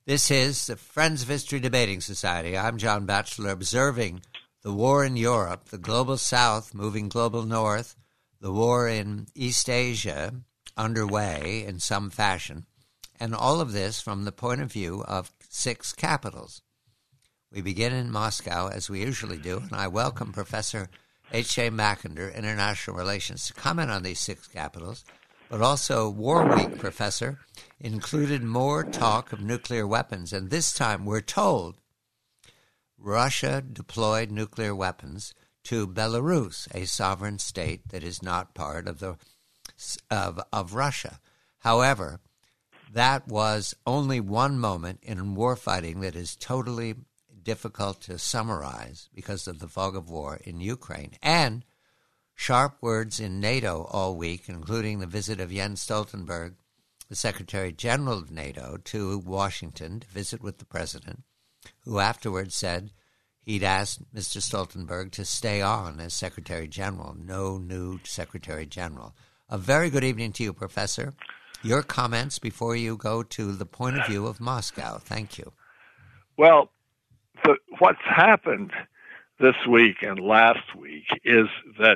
This is the Friends of History Debating Society. I'm John Batchelor, observing the war in Europe, the global south moving global north, the war in East Asia underway in some fashion, and all of this from the point of view of 6 capitals. We begin in Moscow, as we usually do, and I welcome Professor H.J. Mackinder, International Relations, to comment on these 6 capitals, but also War Week, Professor, included more talk of nuclear weapons, and this time we're told Russia deployed nuclear weapons to Belarus, a sovereign state that is not part of Russia. However, that was only one moment in warfighting that is totally difficult to summarize because of the fog of war in Ukraine. And sharp words in NATO all week, including the visit of Jens Stoltenberg, the Secretary General of NATO, to Washington to visit with the President, who afterwards said he'd asked Mr. Stoltenberg to stay on as Secretary General. No new Secretary General. A very good evening to you, Professor. Your comments before you go to the point of view of Moscow. Thank you. Well, what's happened this week and last week is that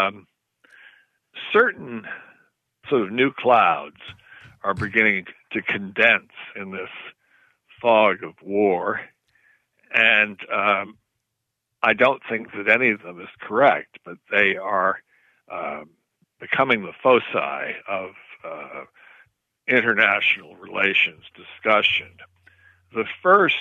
certain sort of new clouds are beginning to condense in this fog of war, and I don't think that any of them is correct, but they are becoming the foci of international relations discussion. The first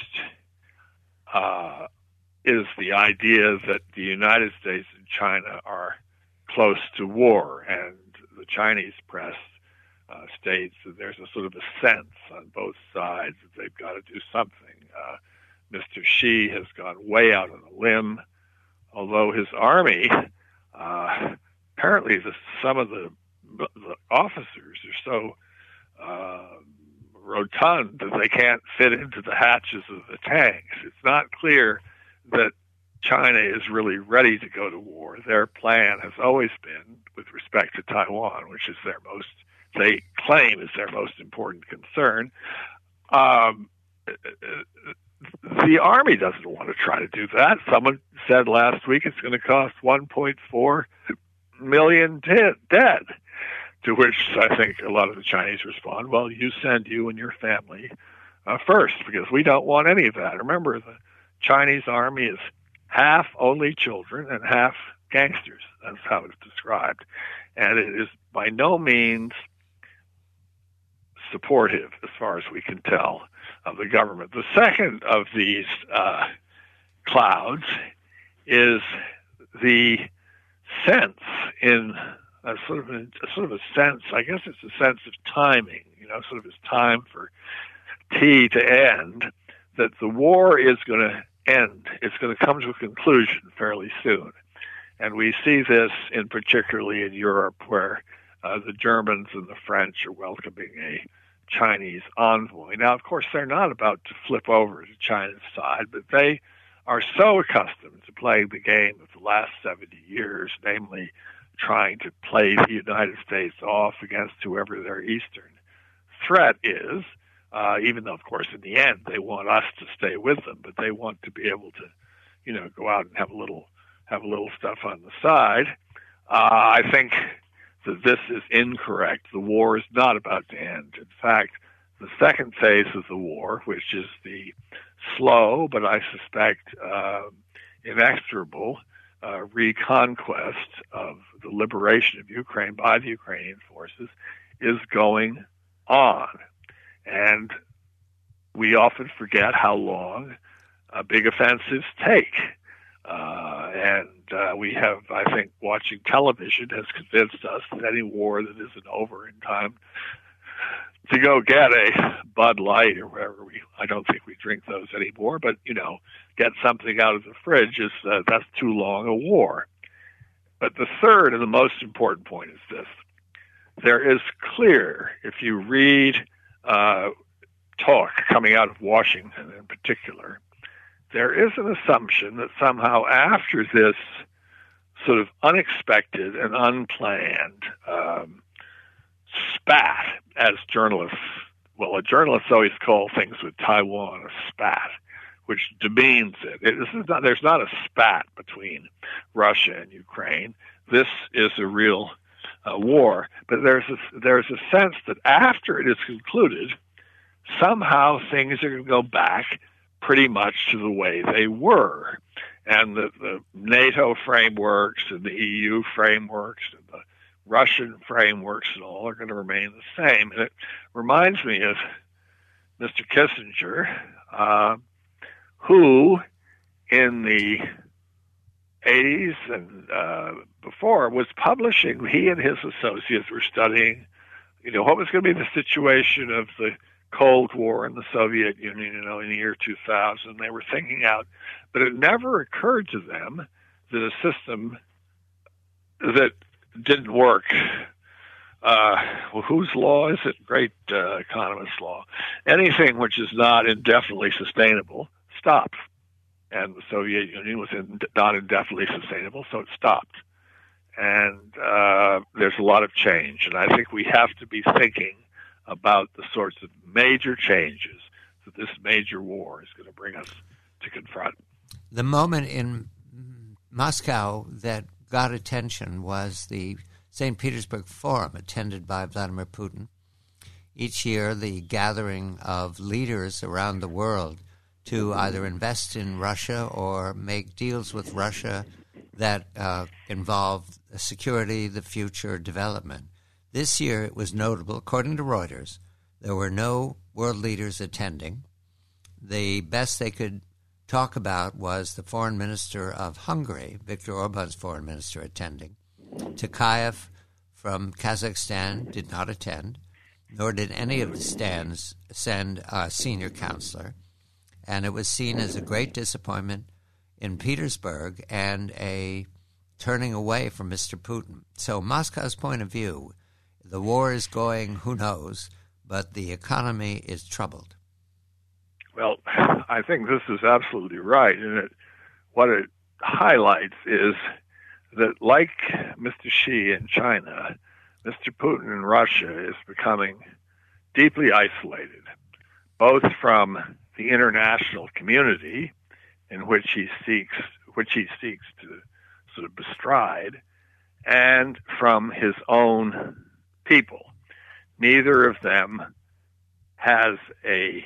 is the idea that the United States and China are close to war, and the Chinese press states that there's a sort of a sense on both sides that they've got to do something. Mr. Xi has gone way out on a limb, although his army, apparently some of the officers are so rotund that they can't fit into the hatches of the tanks. It's not clear that China is really ready to go to war. Their plan has always been, with respect to Taiwan, which is they claim is their most important concern. The army doesn't want to try to do that. Someone said last week it's going to cost 1.4 million dead. To which I think a lot of the Chinese respond, well, you send you and your family first, because we don't want any of that. Remember, the Chinese army is half only children and half gangsters. That's how it's described. And it is by no means supportive, as far as we can tell, of the government. The second of these clouds is the sense in a sort of a sense, I guess it's a sense of timing, sort of it's time for T to end, that the war is going to end. It's going to come to a conclusion fairly soon. And we see this particularly in Europe, where the Germans and the French are welcoming a Chinese envoy. Now, of course, they're not about to flip over to China's side, but they are so accustomed to playing the game of the last 70 years, namely trying to play the United States off against whoever their eastern threat is, even though, of course, in the end, they want us to stay with them, but they want to be able to, go out and have a little stuff on the side. I think that this is incorrect. The war is not about to end. In fact, the second phase of the war, which is the slow, but I suspect inexorable reconquest of the liberation of Ukraine by the Ukrainian forces, is going on. And we often forget how long big offensives take. We have, I think, watching television has convinced us that any war that isn't over in time to go get a Bud Light or whatever, I don't think we drink those anymore, but, get something out of the fridge, that's too long a war. But the third and the most important point is this. There is clear, if you read talk coming out of Washington in particular, there is an assumption that somehow after this sort of unexpected and unplanned spat, as journalists well, a journalist always call things with Taiwan a spat, which demeans it. There's not a spat between Russia and Ukraine. This is a real war, but there's a sense that after it is concluded, somehow things are going to go back pretty much to the way they were, and the NATO frameworks and the EU frameworks and the Russian frameworks and all are going to remain the same. And it reminds me of Mr. Kissinger, who in the 80s and before was publishing, he and his associates were studying, what was going to be the situation of the Cold War in the Soviet Union, in the year 2000. They were thinking out, but it never occurred to them that a system that didn't work, whose law is it? Great economist law. Anything which is not indefinitely sustainable stopped. And the Soviet Union was not indefinitely sustainable, so it stopped. And there's a lot of change. And I think we have to be thinking about the sorts of major changes that this major war is going to bring us to confront. The moment in Moscow that got attention was the St. Petersburg Forum, attended by Vladimir Putin. Each year, the gathering of leaders around the world to either invest in Russia or make deals with Russia that involve security, the future, development. This year, it was notable, according to Reuters, there were no world leaders attending. The best they could talk about was the foreign minister of Hungary, Viktor Orban's foreign minister, attending. Tokayev from Kazakhstan did not attend, nor did any of the stands send a senior counselor. And it was seen as a great disappointment in Petersburg and a turning away from Mr. Putin. So Moscow's point of view, the war is going, who knows, but the economy is troubled. Well, I think this is absolutely right. And what it highlights is that, like Mr. Xi in China, Mr. Putin in Russia is becoming deeply isolated, both from the international community in which he seeks to sort of bestride, and from his own people. Neither of them has a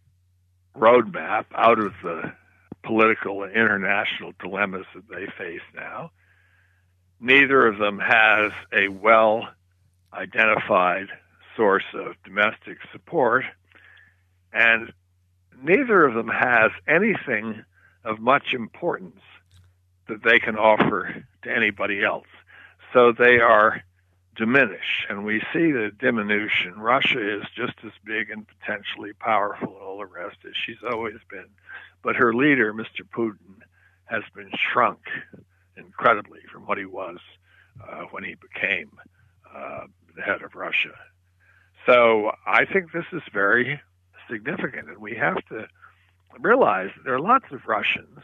roadmap out of the political and international dilemmas that they face now. Neither of them has a well-identified source of domestic support, and neither of them has anything of much importance that they can offer to anybody else. So they are diminished, and we see the diminution. Russia is just as big and potentially powerful and all the rest as she's always been. But her leader, Mr. Putin, has been shrunk incredibly from what he was when he became the head of Russia. So I think this is very significant, and we have to realize that there are lots of Russians,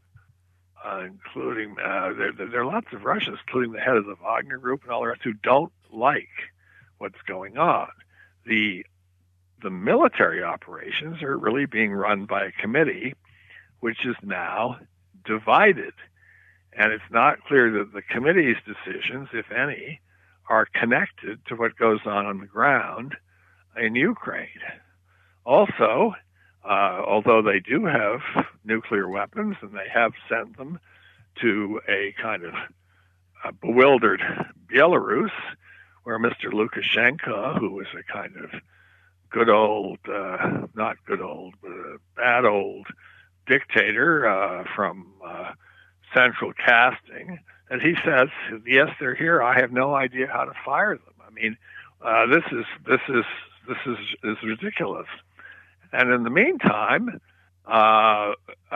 including there are lots of Russians, including the head of the Wagner Group and all the rest, who don't like what's going on. The military operations are really being run by a committee which is now divided, and it's not clear that the committee's decisions, if any, are connected to what goes on the ground in Ukraine. Also, although they do have nuclear weapons and they have sent them to a kind of bewildered Belarus, where Mr. Lukashenko, who was a kind of good old, not good old, but a bad old dictator from central casting, and he says, yes, they're here. I have no idea how to fire them. I mean, this is ridiculous. And in the meantime, the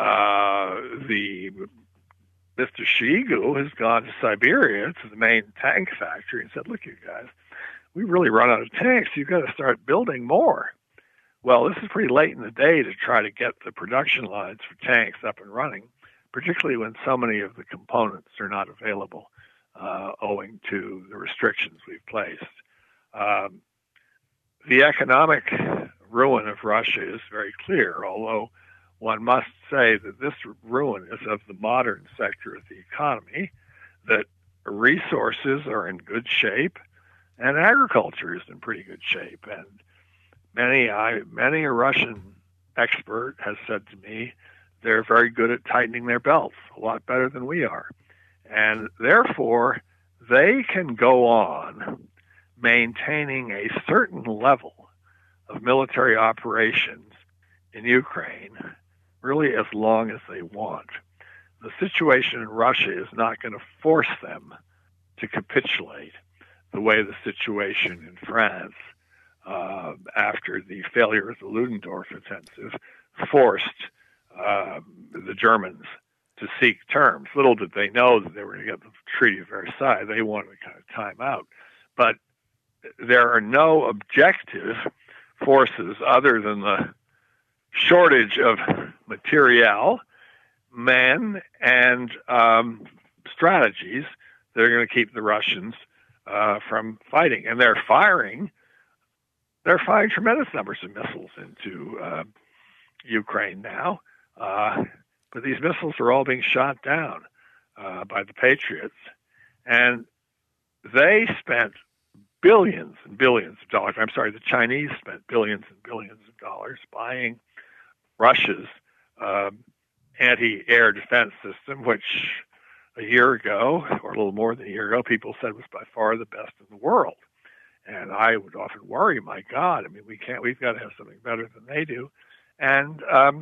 Mr. Shoigu has gone to Siberia, to the main tank factory, and said, look, you guys, we really run out of tanks. You've got to start building more. Well, this is pretty late in the day to try to get the production lines for tanks up and running, particularly when so many of the components are not available owing to the restrictions we've placed. The economic ruin of Russia is very clear, although one must say that this ruin is of the modern sector of the economy, that resources are in good shape, and agriculture is in pretty good shape. And many a Russian expert has said to me they're very good at tightening their belts, a lot better than we are. And therefore, they can go on maintaining a certain level of military operations in Ukraine really as long as they want. The situation in Russia is not going to force them to capitulate the way the situation in France after the failure of the Ludendorff offensive forced the Germans to seek terms. Little did they know that they were going to get the Treaty of Versailles. They wanted to kind of time out. But there are no objective forces other than the shortage of materiel, men, and strategies that are going to keep the Russians from fighting. And they're firing tremendous numbers of missiles into Ukraine now. But these missiles are all being shot down by the Patriots. And they spent billions and billions of dollars. I'm sorry, the Chinese spent billions and billions of dollars buying Russia's anti-air defense system, which a year ago, or a little more than a year ago, people said was by far the best in the world. And I would often worry, my God, I mean, we've got to have something better than they do. And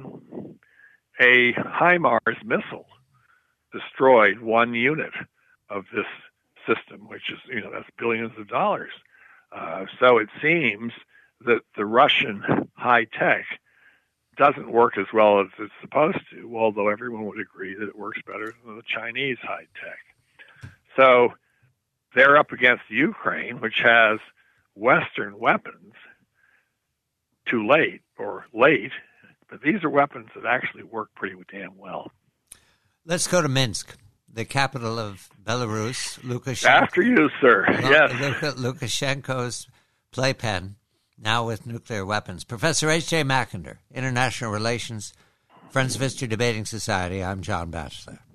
a HIMARS missile destroyed one unit of this system, which is, that's billions of dollars. So it seems that the Russian high tech doesn't work as well as it's supposed to, although everyone would agree that it works better than the Chinese high tech. So they're up against Ukraine, which has Western weapons too late, but these are weapons that actually work pretty damn well. Let's go to Minsk, the capital of Belarus. Lukashenko. After you, sir. Yes. Lukashenko's playpen, now with nuclear weapons. Professor H.J. Mackinder, International Relations, Friends of History Debating Society. I'm John Batchelor.